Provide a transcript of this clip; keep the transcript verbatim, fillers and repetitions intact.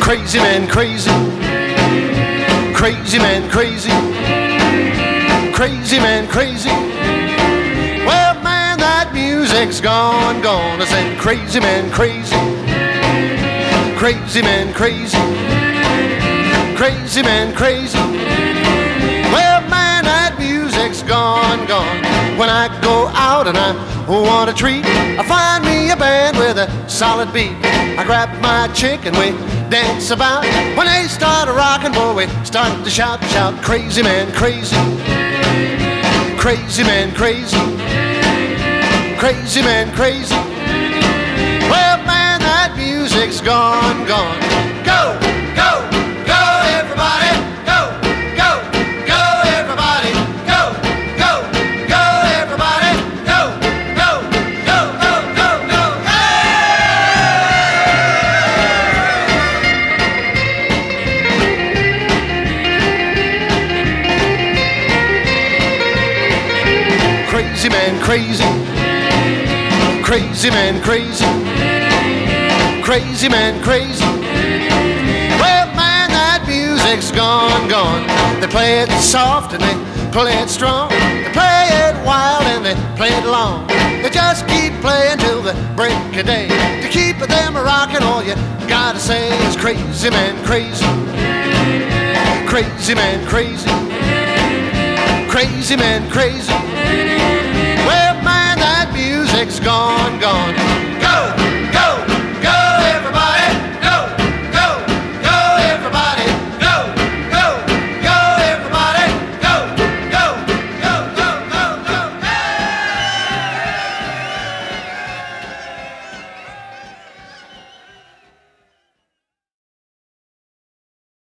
Crazy man, crazy. Crazy man, crazy. Crazy man, crazy. Well, man, that music's gone, gone. I said, crazy man, crazy. Crazy man, crazy. Crazy man, crazy. Well, man, that music's gone, gone. When I go out and I want a treat, I find me a band with a solid beat. I grab my chick and we dance about. When they start a rockin', boy, we start to shout, shout. Crazy man, crazy. Crazy man, crazy. Crazy man, crazy. Well, man, that music's gone, gone. Go, go, go, everybody. Go, go, go, everybody. Go, go, go, everybody. Go, go, go, go, go, go. Hey! Crazy man, crazy. Crazy man, crazy. Crazy man, crazy. Well, man, that music's gone, gone. They play it soft and they play it strong. They play it wild and they play it long. They just keep playing till the break of day. To keep them rocking, all you gotta say is crazy man, crazy. Crazy man, crazy. Crazy man, crazy. Well, man, that music's gone.